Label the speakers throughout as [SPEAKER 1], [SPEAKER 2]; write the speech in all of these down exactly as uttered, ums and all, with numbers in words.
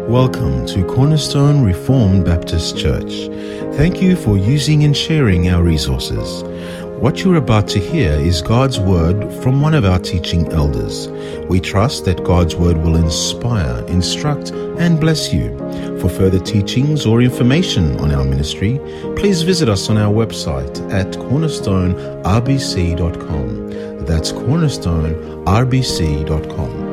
[SPEAKER 1] Welcome to Cornerstone Reformed Baptist Church. Thank you for using and sharing our resources. What you're about to hear is God's Word from one of our teaching elders. We trust that God's Word will inspire, instruct, and bless you. For further teachings or information on our ministry, please visit us on our website at cornerstone r b c dot com. That's cornerstone r b c dot com.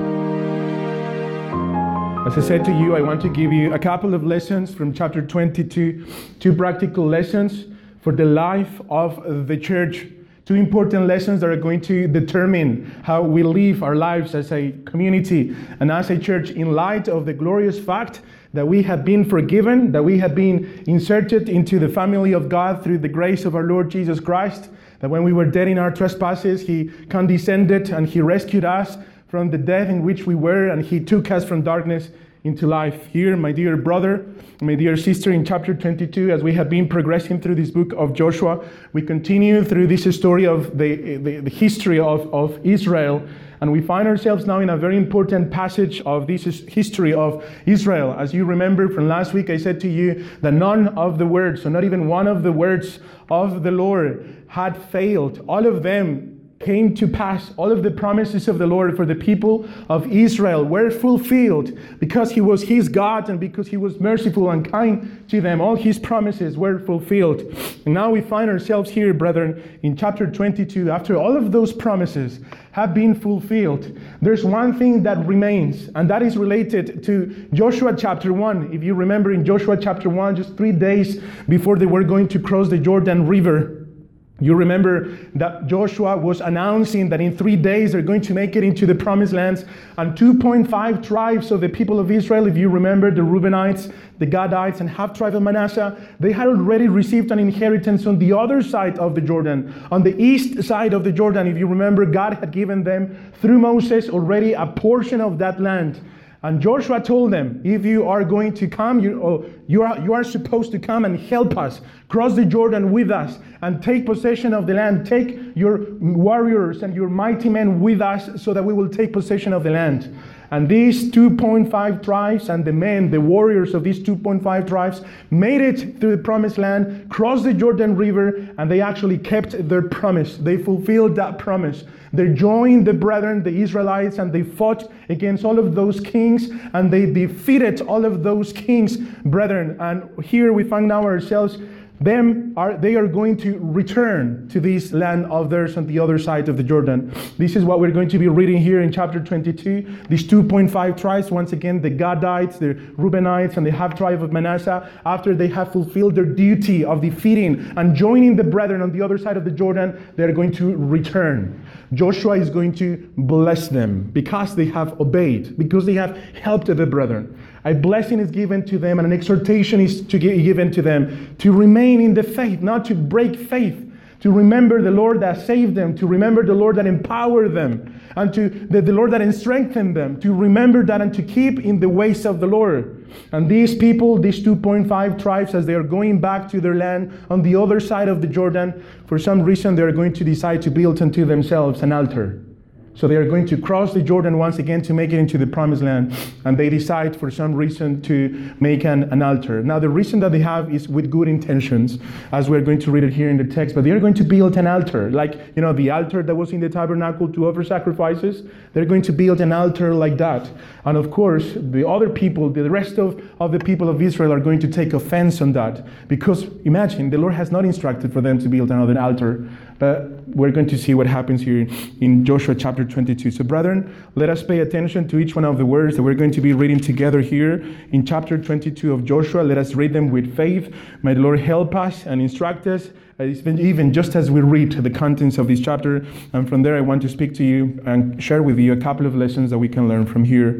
[SPEAKER 2] As I said to you, I want to give you a couple of lessons from chapter twenty-two, two practical lessons for the life of the church. Two important lessons that are going to determine how we live our lives as a community and as a church in light of the glorious fact that we have been forgiven, that we have been inserted into the family of God through the grace of our Lord Jesus Christ, that when we were dead in our trespasses, He condescended and He rescued us from the death in which we were, and He took us from darkness into life. Here, my dear brother, my dear sister, in chapter twenty-two, as we have been progressing through this book of Joshua, we continue through this story of the, the, the history of, of Israel, and we find ourselves now in a very important passage of this history of Israel. As you remember from last week, I said to you that none of the words, so not even one of the words of the Lord had failed. All of them came to pass. All of the promises of the Lord for the people of Israel were fulfilled because He was His God and because He was merciful and kind to them. All His promises were fulfilled. And now we find ourselves here, brethren, in chapter twenty-two. After all of those promises have been fulfilled, there's one thing that remains, and that is related to Joshua chapter one. If you remember, in Joshua chapter one, just three days before they were going to cross the Jordan River, you remember that Joshua was announcing that in three days they're going to make it into the promised lands, and two point five tribes of the people of Israel, if you remember, the Reubenites, the Gadites, and half tribe of Manasseh, they had already received an inheritance on the other side of the Jordan, on the east side of the Jordan. If you remember, God had given them through Moses already a portion of that land. And Joshua told them, if you are going to come, you, oh, you, are, you are supposed to come and help us, cross the Jordan with us, and take possession of the land. Take your warriors and your mighty men with us so that we will take possession of the land. And these two point five tribes and the men, the warriors of these two point five tribes, made it through the promised land, crossed the Jordan River, and they actually kept their promise. They fulfilled that promise. They joined the brethren, the Israelites, and they fought against all of those kings, and they defeated all of those kings, brethren. And here we find now ourselves, them are they are going to return to this land of theirs on the other side of the Jordan. This is what we're going to be reading here in chapter twenty-two. These two point five tribes, once again, the Gadites, the Reubenites, and the half tribe of Manasseh, after they have fulfilled their duty of defeating and joining the brethren on the other side of the Jordan, they're going to return. Joshua is going to bless them because they have obeyed, because they have helped the brethren. A blessing is given to them, and an exhortation is to give, given to them to remain in the faith, not to break faith, to remember the Lord that saved them, to remember the Lord that empowered them, and to the, the Lord that strengthened them, to remember that and to keep in the ways of the Lord. And these people, these two point five tribes, as they are going back to their land on the other side of the Jordan, for some reason they are going to decide to build unto themselves an altar. So they are going to cross the Jordan once again to make it into the promised land. And they decide for some reason to make an, an altar. Now the reason that they have is with good intentions, as we're going to read it here in the text. But they are going to build an altar. Like, you know, the altar that was in the tabernacle to offer sacrifices. They're going to build an altar like that. And of course, the other people, the rest of, of the people of Israel are going to take offense on that. Because imagine, the Lord has not instructed for them to build another altar. But we're going to see what happens here in Joshua chapter twenty-two. So brethren, let us pay attention to each one of the words that we're going to be reading together here in chapter twenty-two of Joshua. Let us read them with faith. May the Lord help us and instruct us, even just as we read the contents of this chapter. And from there, I want to speak to you and share with you a couple of lessons that we can learn from here.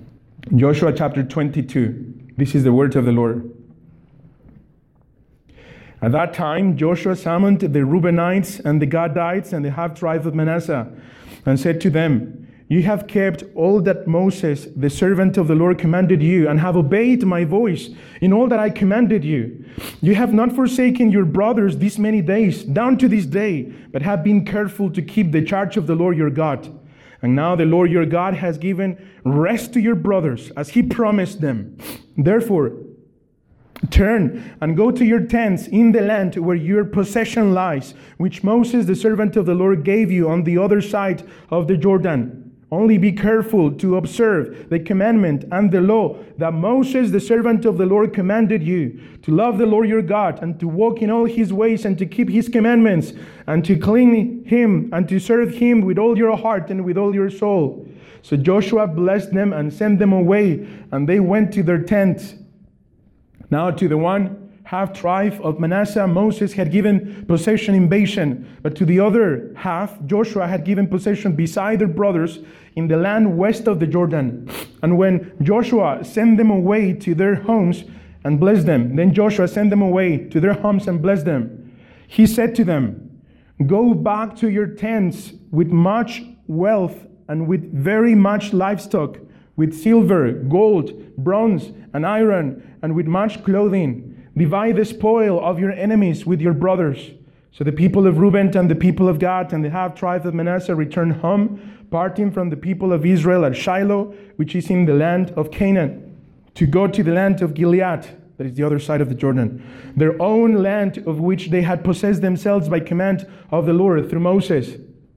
[SPEAKER 2] Joshua chapter twenty-two. This is the word of the Lord. At that time, Joshua summoned the Reubenites and the Gadites and the half-tribe of Manasseh and said to them, You have kept all that Moses, the servant of the Lord, commanded you, and have obeyed my voice in all that I commanded you. You have not forsaken your brothers these many days, down to this day, but have been careful to keep the charge of the Lord your God. And now the Lord your God has given rest to your brothers, as He promised them. Therefore, turn and go to your tents in the land where your possession lies, which Moses, the servant of the Lord, gave you on the other side of the Jordan. Only be careful to observe the commandment and the law that Moses, the servant of the Lord, commanded you, to love the Lord your God, and to walk in all his ways, and to keep his commandments, and to cling him, and to serve him with all your heart and with all your soul. So Joshua blessed them and sent them away, and they went to their tents. Now to the one half tribe of Manasseh, Moses had given possession in Bashan, but to the other half, Joshua had given possession beside their brothers in the land west of the Jordan. And when Joshua sent them away to their homes and blessed them, then Joshua sent them away to their homes and blessed them. He said to them, go back to your tents with much wealth and with very much livestock, with silver, gold, bronze, and iron, and with much clothing. Divide the spoil of your enemies with your brothers. So the people of Reuben and the people of Gad and the half tribe of Manasseh returned home, parting from the people of Israel at Shiloh, which is in the land of Canaan, to go to the land of Gilead, that is the other side of the Jordan, their own land of which they had possessed themselves by command of the Lord through Moses.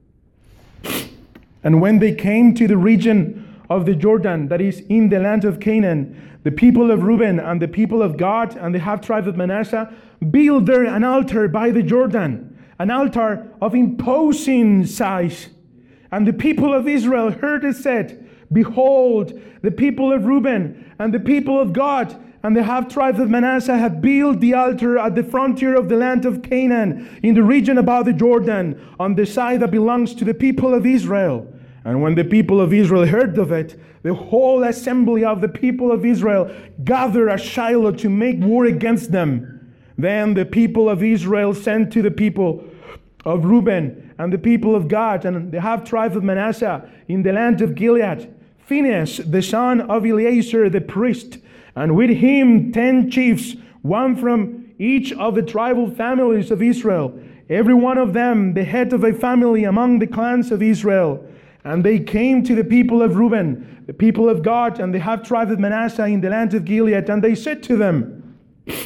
[SPEAKER 2] And when they came to the region of the Jordan, that is in the land of Canaan, the people of Reuben and the people of Gad and the half tribe of Manasseh built there an altar by the Jordan, an altar of imposing size. And the people of Israel heard it said, behold, the people of Reuben and the people of Gad and the half tribe of Manasseh have built the altar at the frontier of the land of Canaan, in the region about the Jordan, on the side that belongs to the people of Israel. And when the people of Israel heard of it, the whole assembly of the people of Israel gathered at Shiloh to make war against them. Then the people of Israel sent to the people of Reuben and the people of Gad and the half tribe of Manasseh in the land of Gilead, Phinehas, the son of Eleazar the priest, and with him ten chiefs, one from each of the tribal families of Israel, every one of them the head of a family among the clans of Israel. And they came to the people of Reuben, the people of Gad, and the half tribe of Manasseh in the land of Gilead, and they said to them,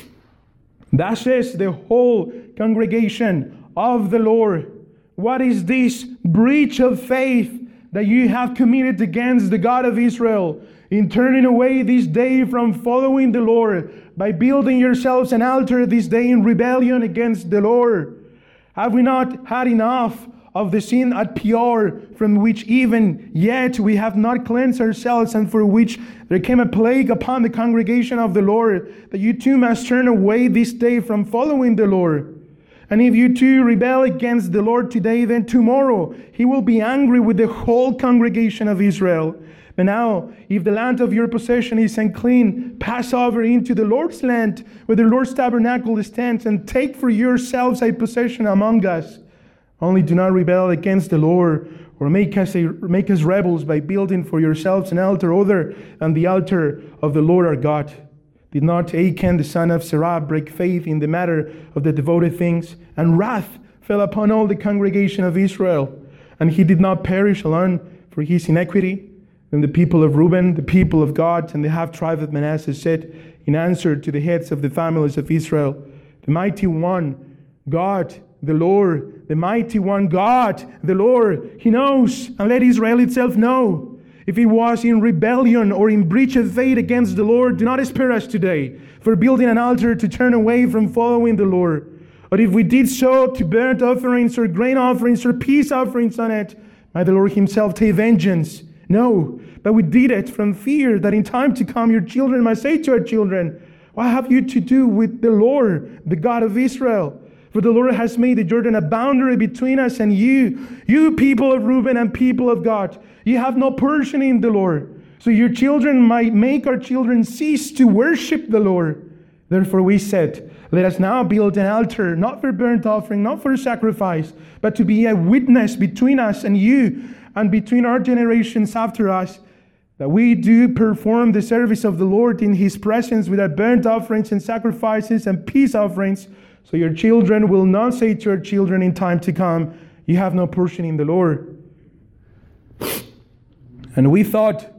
[SPEAKER 2] thus says the whole congregation of the Lord, what is this breach of faith that you have committed against the God of Israel, in turning away this day from following the Lord, by building yourselves an altar this day in rebellion against the Lord? Have we not had enough of the sin at Peor, from which even yet we have not cleansed ourselves, and for which there came a plague upon the congregation of the Lord, that you too must turn away this day from following the Lord? And if you too rebel against the Lord today, then tomorrow he will be angry with the whole congregation of Israel. But now, if the land of your possession is unclean, pass over into the Lord's land, where the Lord's tabernacle stands, and take for yourselves a possession among us. Only do not rebel against the Lord, or make us, a, make us rebels by building for yourselves an altar other than the altar of the Lord our God. Did not Achan the son of Zerah break faith in the matter of the devoted things? And wrath fell upon all the congregation of Israel, and he did not perish alone for his iniquity. Then the people of Reuben, the people of Gad, and the half tribe of Manasseh said in answer to the heads of the families of Israel, the mighty one, God, the Lord, the mighty one, God, the Lord, he knows, and let Israel itself know. If it was in rebellion or in breach of faith against the Lord, do not spare us today for building an altar to turn away from following the Lord. But if we did so to burnt offerings or grain offerings or peace offerings on it, might the Lord himself take vengeance. No, but we did it from fear that in time to come your children might say to our children, what have you to do with the Lord, the God of Israel? For the Lord has made the Jordan a boundary between us and you, you people of Reuben and people of Gad. You have no portion in the Lord. So your children might make our children cease to worship the Lord. Therefore we said, let us now build an altar, not for burnt offering, not for sacrifice, but to be a witness between us and you, and between our generations after us, that we do perform the service of the Lord in his presence with our burnt offerings and sacrifices and peace offerings. So your children will not say to your children in time to come, you have no portion in the Lord. And we thought,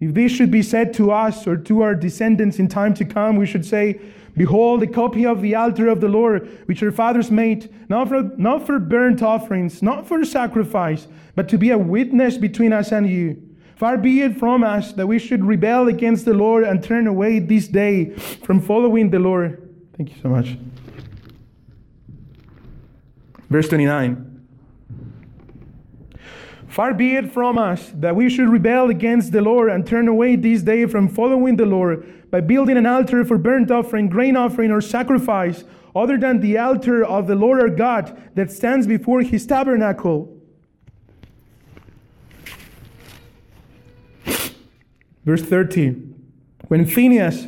[SPEAKER 2] If this should be said to us or to our descendants in time to come, we should say, behold, a copy of the altar of the Lord, which our fathers made, not for, not for burnt offerings, not for sacrifice, but to be a witness between us and you. Far be it from us that we should rebel against the Lord and turn away this day from following the Lord. Thank you so much. Verse twenty-nine. Far be it from us that we should rebel against the Lord and turn away this day from following the Lord by building an altar for burnt offering, grain offering, or sacrifice, other than the altar of the Lord our God that stands before his tabernacle. Verse thirty. When Phinehas,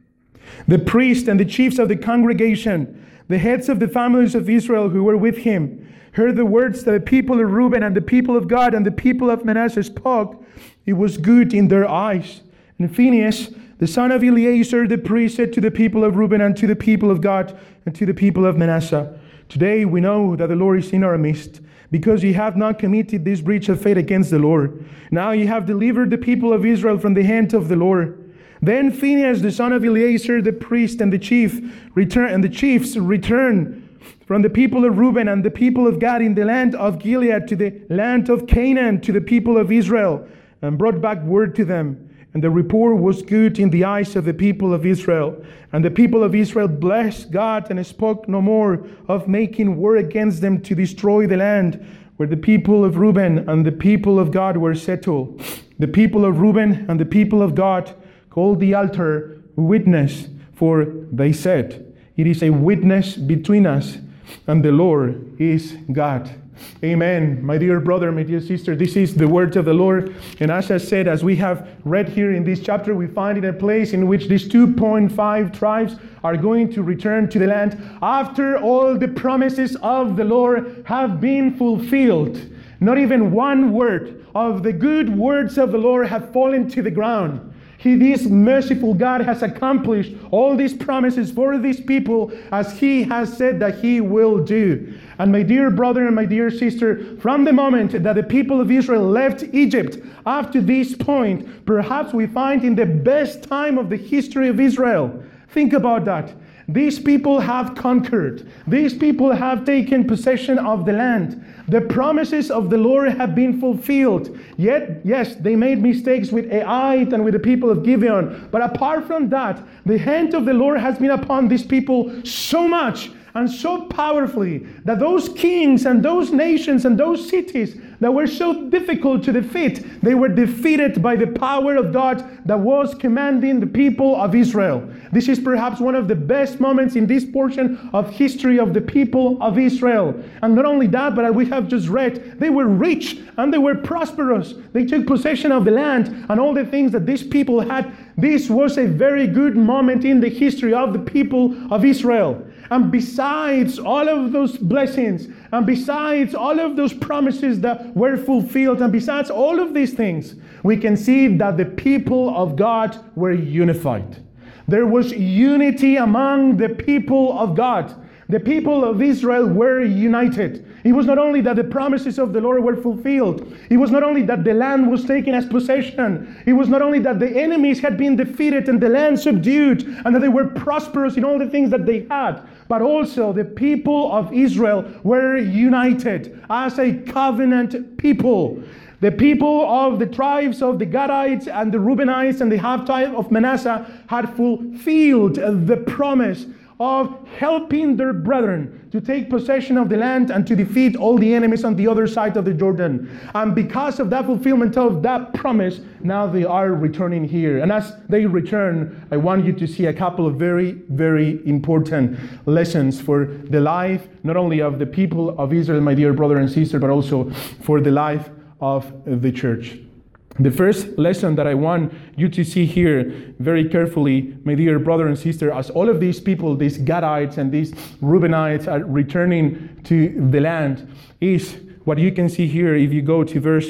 [SPEAKER 2] the priest and the chiefs of the congregation, the heads of the families of Israel who were with him, heard the words that the people of Reuben and the people of Gad and the people of Manasseh spoke, it was good in their eyes. And Phinehas, the son of Eleazar the priest, said to the people of Reuben and to the people of Gad and to the people of Manasseh, today we know that the Lord is in our midst, because ye have not committed this breach of faith against the Lord. Now ye have delivered the people of Israel from the hand of the Lord. Then Phinehas, the son of Eleazar the priest, and the chief return and the chiefs returned from the people of Reuben and the people of Gad in the land of Gilead to the land of Canaan to the people of Israel, and brought back word to them. And the report was good in the eyes of the people of Israel. And the people of Israel blessed God and spoke no more of making war against them to destroy the land where the people of Reuben and the people of Gad were settled. The people of Reuben and the people of Gad called the altar witness, for they said, it is a witness between us, and the Lord is God. Amen. My dear brother, my dear sister, this is the word of the Lord. And as I said, as we have read here in this chapter, we find it a place in which these two point five tribes are going to return to the land after all the promises of the Lord have been fulfilled. Not even one word of the good words of the Lord have fallen to the ground. He, this merciful God, has accomplished all these promises for these people as He has said that He will do. And my dear brother and my dear sister, from the moment that the people of Israel left Egypt up to this point, perhaps we find in the best time of the history of Israel. Think about that. These people have conquered. These people have taken possession of the land. The promises of the Lord have been fulfilled. Yet, yes, they made mistakes with Ai and with the people of Gibeon. But apart from that, the hand of the Lord has been upon these people so much and so powerfully that those kings and those nations and those cities that were so difficult to defeat, they were defeated by the power of God that was commanding the people of Israel. This is perhaps one of the best moments in this portion of history of the people of Israel. And not only that, but as we have just read, they were rich and they were prosperous. They took possession of the land and all the things that these people had. This was a very good moment in the history of the people of Israel. And besides all of those blessings, and besides all of those promises that were fulfilled, and besides all of these things, we can see that the people of God were unified. There was unity among the people of God. The people of Israel were united. It was not only that the promises of the Lord were fulfilled. It was not only that the land was taken as possession. It was not only that the enemies had been defeated and the land subdued and that they were prosperous in all the things that they had. But also the people of Israel were united as a covenant people. The people of the tribes of the Gadites and the Reubenites and the half tribe of Manasseh had fulfilled the promise of helping their brethren to take possession of the land and to defeat all the enemies on the other side of the Jordan. And because of that fulfillment of that promise, now they are returning here. And as they return, I want you to see a couple of very, very important lessons for the life, not only of the people of Israel, my dear brother and sister, but also for the life of the church. The first lesson that I want you to see here very carefully, my dear brother and sister, as all of these people, these Gadites and these Reubenites are returning to the land, is what you can see here if you go to verse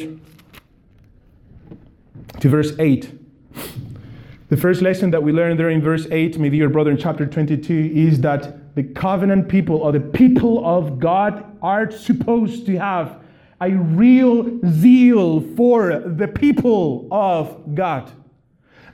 [SPEAKER 2] to verse eight. The first lesson that we learn there in verse eight, my dear brother, in chapter twenty-two, is that the covenant people, or the people of God, are supposed to have a real zeal for the people of God.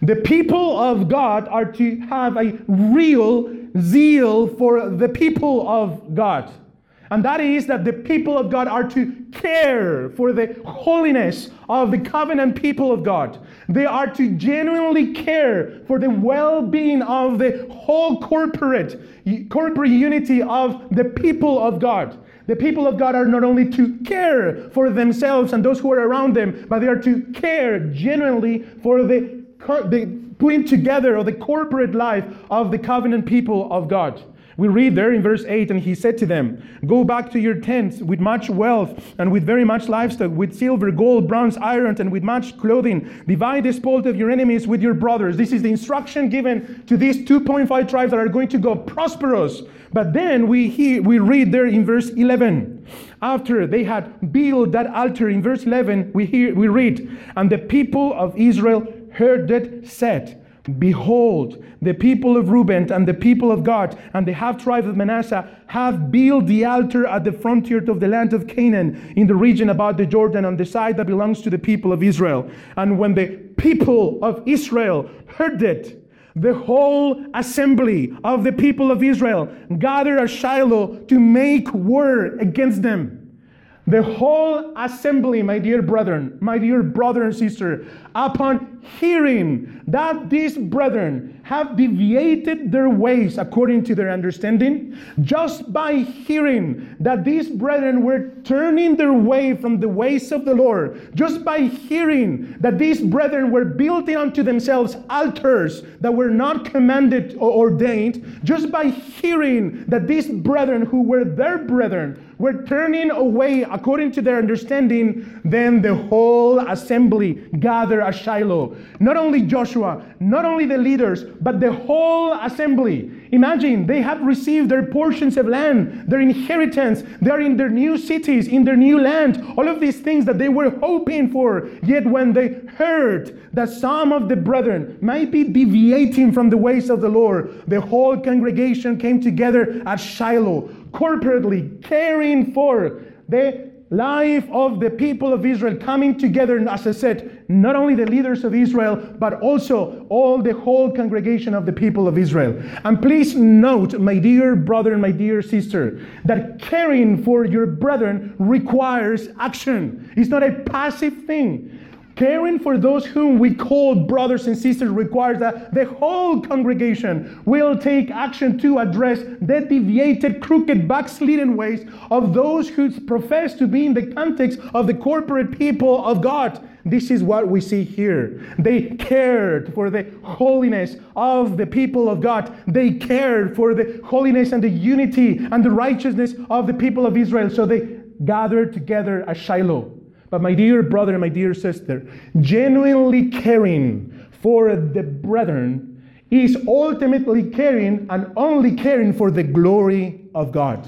[SPEAKER 2] The people of God are to have a real zeal for the people of God. And that is that the people of God are to care for the holiness of the covenant people of God. They are to genuinely care for the well-being of the whole corporate, corporate unity of the people of God. The people of God are not only to care for themselves and those who are around them, but they are to care genuinely for the, the putting together of the corporate life of the covenant people of God. We read there in verse eight, and he said to them, "Go back to your tents with much wealth and with very much livestock, with silver, gold, bronze, iron, and with much clothing. Divide the spoil of your enemies with your brothers." This is the instruction given to these two point five tribes that are going to go prosperous. But then we hear, we read there in verse eleven, after they had built that altar, in verse eleven, we hear, we read, "And the people of Israel heard it said, Behold, the people of Reuben and the people of Gad and the half tribe of Manasseh have built the altar at the frontier of the land of Canaan, in the region about the Jordan, on the side that belongs to the people of Israel. And when the people of Israel heard it, the whole assembly of the people of Israel gathered at Shiloh to make war against them." The whole assembly, my dear brethren, my dear brother and sister, upon hearing that these brethren have deviated their ways according to their understanding, just by hearing that these brethren were turning their way from the ways of the Lord, just by hearing that these brethren were building unto themselves altars that were not commanded or ordained, just by hearing that these brethren who were their brethren were turning away according to their understanding, then the whole assembly gathered at Shiloh. Not only Joshua, not only the leaders, but the whole assembly. Imagine, they have received their portions of land, their inheritance. They are in their new cities, in their new land. All of these things that they were hoping for. Yet when they heard that some of the brethren might be deviating from the ways of the Lord, the whole congregation came together at Shiloh, corporately caring for the life of the people of Israel, coming together, and as I said, not only the leaders of Israel, but also all the whole congregation of the people of Israel. And please note, my dear brother and my dear sister, that caring for your brethren requires action. It's not a passive thing. Caring for those whom we call brothers and sisters requires that the whole congregation will take action to address the deviated, crooked, backslidden ways of those who profess to be in the context of the corporate people of God. This is what we see here. They cared for the holiness of the people of God. They cared for the holiness and the unity and the righteousness of the people of Israel. So they gathered together at Shiloh. But my dear brother and my dear sister, genuinely caring for the brethren is ultimately caring and only caring for the glory of God.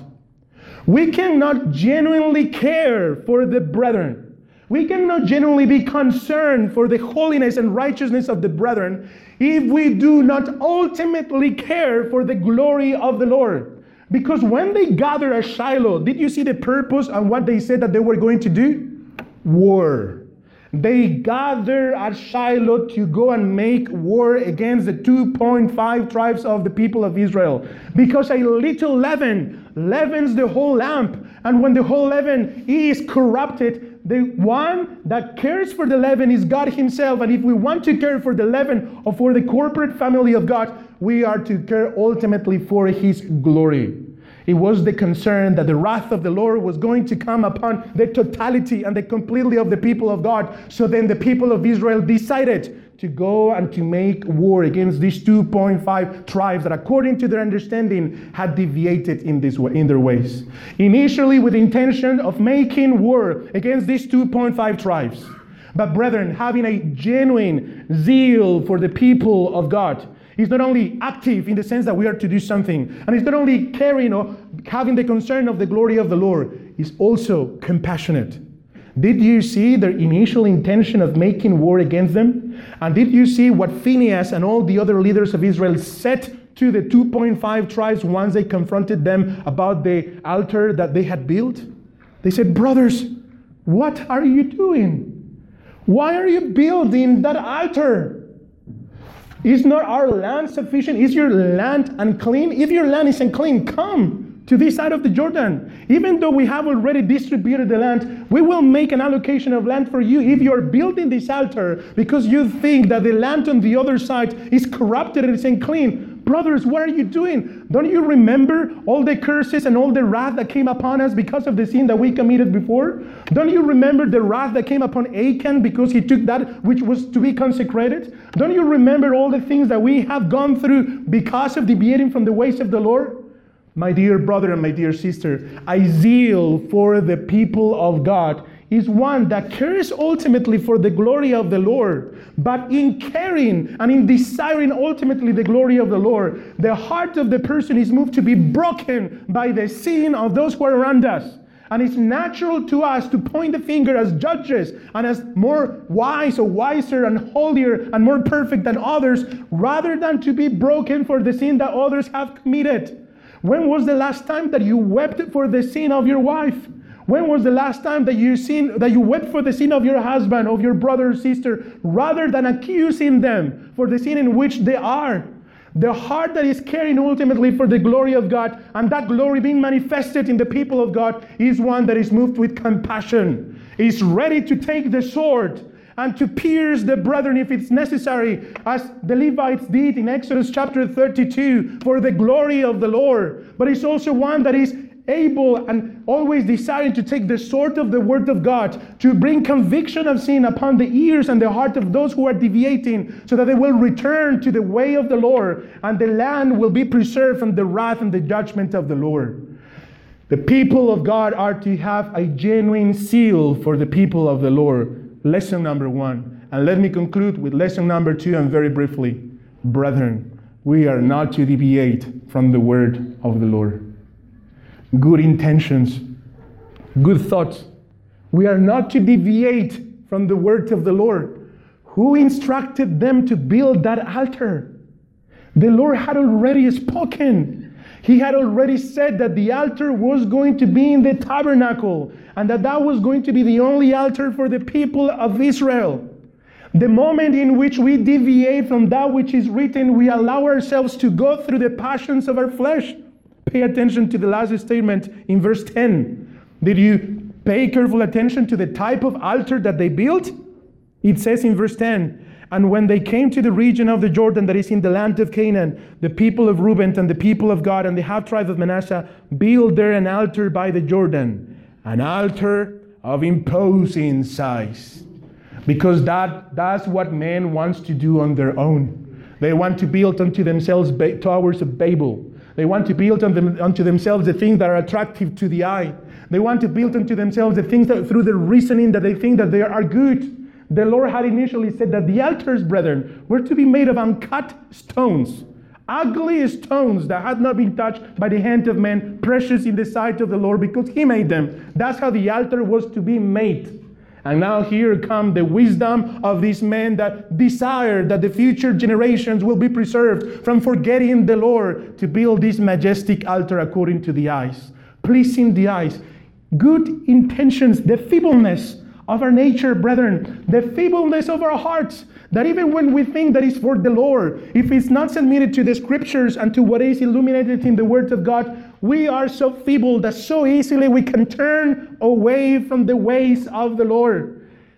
[SPEAKER 2] We cannot genuinely care for the brethren. We cannot genuinely be concerned for the holiness and righteousness of the brethren if we do not ultimately care for the glory of the Lord. Because when they gathered at Shiloh, did you see the purpose and what they said that they were going to do? War. They gathered at Shiloh to go and make war against the two point five tribes of the people of Israel. Because a little leaven leavens the whole lump. And when the whole leaven is corrupted, the one that cares for the leaven is God himself. And if we want to care for the leaven or for the corporate family of God, we are to care ultimately for his glory. It was the concern that the wrath of the Lord was going to come upon the totality and the completely of the people of God. So then the people of Israel decided to go and to make war against these two point five tribes that, according to their understanding, had deviated in this way, in their ways. Initially with the intention of making war against these two point five tribes. But brethren, having a genuine zeal for the people of God, it's not only active in the sense that we are to do something, and it's not only caring or having the concern of the glory of the Lord, it's also compassionate. Did you see their initial intention of making war against them? And did you see what Phinehas and all the other leaders of Israel said to the two point five tribes once they confronted them about the altar that they had built? They said, "Brothers, what are you doing? Why are you building that altar? Is not our land sufficient? Is your land unclean? If your land is unclean, come to this side of the Jordan. Even though we have already distributed the land, we will make an allocation of land for you. If you're building this altar because you think that the land on the other side is corrupted and it's unclean, brothers, what are you doing? Don't you remember all the curses and all the wrath that came upon us because of the sin that we committed before? Don't you remember the wrath that came upon Achan because he took that which was to be consecrated? Don't you remember all the things that we have gone through because of deviating from the ways of the Lord? My dear brother and my dear sister, a zeal for the people of God is one that cares ultimately for the glory of the Lord. But in caring and in desiring ultimately the glory of the Lord, the heart of the person is moved to be broken by the sin of those who are around us. And it's natural to us to point the finger as judges and as more wise or wiser and holier and more perfect than others, rather than to be broken for the sin that others have committed. When was the last time that you wept for the sin of your wife? When was the last time that you sin, that you wept for the sin of your husband, of your brother or sister, rather than accusing them for the sin in which they are? The heart that is caring ultimately for the glory of God, and that glory being manifested in the people of God, is one that is moved with compassion, is ready to take the sword and to pierce the brethren if it's necessary, as the Levites did in Exodus chapter thirty-two, for the glory of the Lord. But it's also one that is able and always desiring to take the sword of the word of God to bring conviction of sin upon the ears and the heart of those who are deviating, so that they will return to the way of the Lord, and the land will be preserved from the wrath and the judgment of the Lord. The people of God are to have a genuine zeal for the people of the Lord. Lesson number one. And let me conclude with lesson number two, and very briefly. Brethren, we are not to deviate from the word of the Lord. Good intentions, good thoughts. We are not to deviate from the word of the Lord. Who instructed them to build that altar? The Lord had already spoken. He had already said that the altar was going to be in the tabernacle, and that that was going to be the only altar for the people of Israel. The moment in which we deviate from that which is written, we allow ourselves to go through the passions of our flesh. Pay attention to the last statement in verse ten. Did you pay careful attention to the type of altar that they built? It says in verse ten, and when they came to the region of the Jordan that is in the land of Canaan, the people of Reuben and the people of God and the half tribe of Manasseh built there an altar by the Jordan, an altar of imposing size. Because that, that's what man wants to do on their own. They want to build unto themselves ba- towers of Babel. They want to build unto, them, unto themselves the things that are attractive to the eye. They want to build unto themselves the things that through the reasoning that they think that they are good. The Lord had initially said that the altars, brethren, were to be made of uncut stones. Ugly stones that had not been touched by the hand of man, precious in the sight of the Lord because He made them. That's how the altar was to be made. And now here come the wisdom of these men that desire that the future generations will be preserved from forgetting the Lord, to build this majestic altar according to the eyes, pleasing the eyes. Good intentions, the feebleness of our nature, brethren, the feebleness of our hearts, that even when we think that is for the Lord, if it's not submitted to the scriptures and to what is illuminated in the word of God, we are so feeble that so easily we can turn away from the ways of the Lord.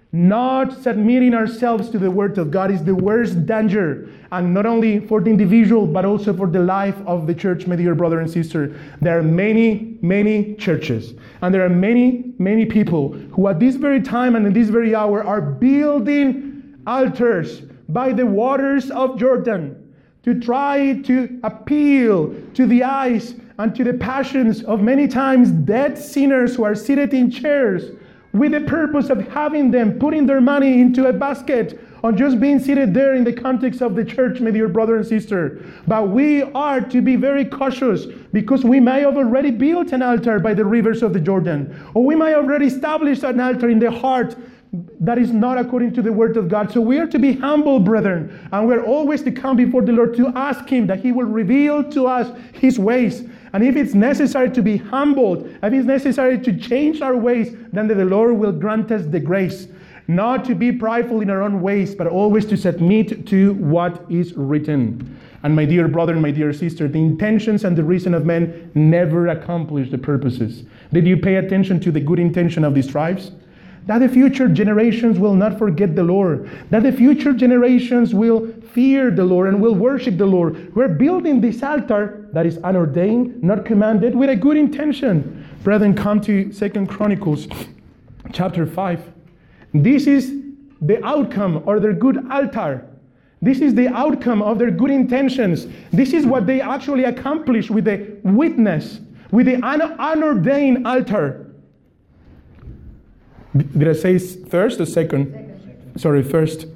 [SPEAKER 2] Not submitting ourselves to the word of God is the worst danger, and not only for the individual but also for the life of the church, my dear brother and sister. There are many, many churches, and there are many, many people who at this very time and in this very hour are building altars by the waters of Jordan to try to appeal to the eyes and to the passions of many times dead sinners who are seated in chairs, with the purpose of having them putting their money into a basket or just being seated there in the context of the church, my dear brother and sister. But we are to be very cautious, because we may have already built an altar by the rivers of the Jordan, or we may have already established an altar in the heart that is not according to the word of God. So we are to be humble, brethren, and we're always to come before the Lord to ask Him that He will reveal to us His ways. And if it's necessary to be humbled, if it's necessary to change our ways, then the Lord will grant us the grace. not to be prideful in our own ways, but always to submit to what is written. And my dear brother and my dear sister, the intentions and the reason of men never accomplish the purposes. Did you pay attention to the good intention of these tribes? That the future generations will not forget the Lord. That the future generations will fear the Lord and will worship the Lord. We're building this altar that is unordained, not commanded, with a good intention. Brethren, come to Second Chronicles chapter five. This is the outcome of their good altar. This is the outcome of their good intentions. This is what they actually accomplished with the witness, with the un- unordained altar. Did I say first or second? Second. Sorry, first.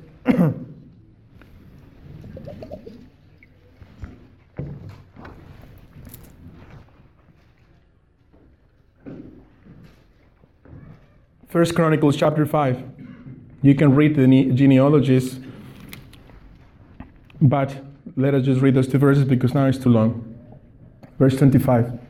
[SPEAKER 2] First Chronicles chapter five. You can read the genealogies, but let us just read those two verses because now it's too long. Verse twenty-five.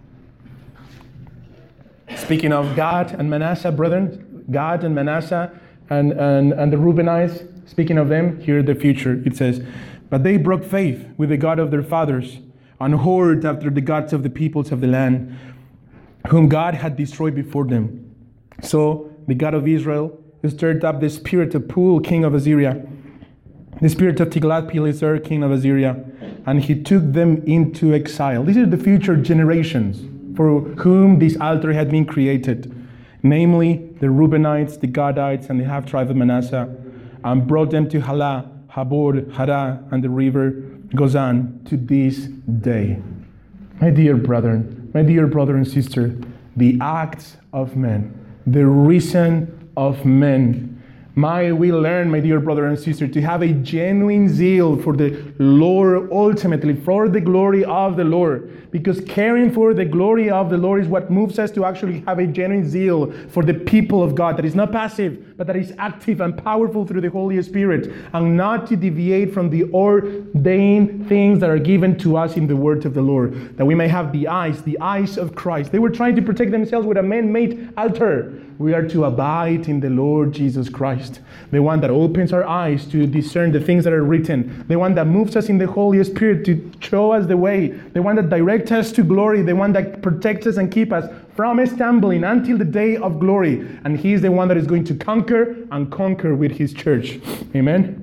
[SPEAKER 2] Speaking of Gad and Manasseh, brethren, Gad and Manasseh and, and, and the Reubenites, speaking of them, here the future, it says, but they broke faith with the God of their fathers and whored after the gods of the peoples of the land, whom God had destroyed before them. So the God of Israel stirred up the spirit of Pul, king of Assyria, the spirit of Tiglath-Pileser, king of Assyria, and he took them into exile. These are the future generations for whom this altar had been created, namely the Reubenites, the Gadites, and the half-tribe of Manasseh, and brought them to Halah, Habor, Hara, and the river Gozan to this day. My dear brethren, my dear brother and sister, the acts of men, the reason of men. May we learn, my dear brother and sister, to have a genuine zeal for the Lord, ultimately for the glory of the Lord. Because caring for the glory of the Lord is what moves us to actually have a genuine zeal for the people of God that is not passive, but that is active and powerful through the Holy Spirit, and not to deviate from the ordained things that are given to us in the word of the Lord, that we may have the eyes, the eyes of Christ. They were trying to protect themselves with a man-made altar. We are to abide in the Lord Jesus Christ, the one that opens our eyes to discern the things that are written, the one that moves us in the Holy Spirit to show us the way, the one that directs us to glory, the one that protects us and keeps us from stumbling until the day of glory. And He is the one that is going to conquer and conquer with His church. Amen.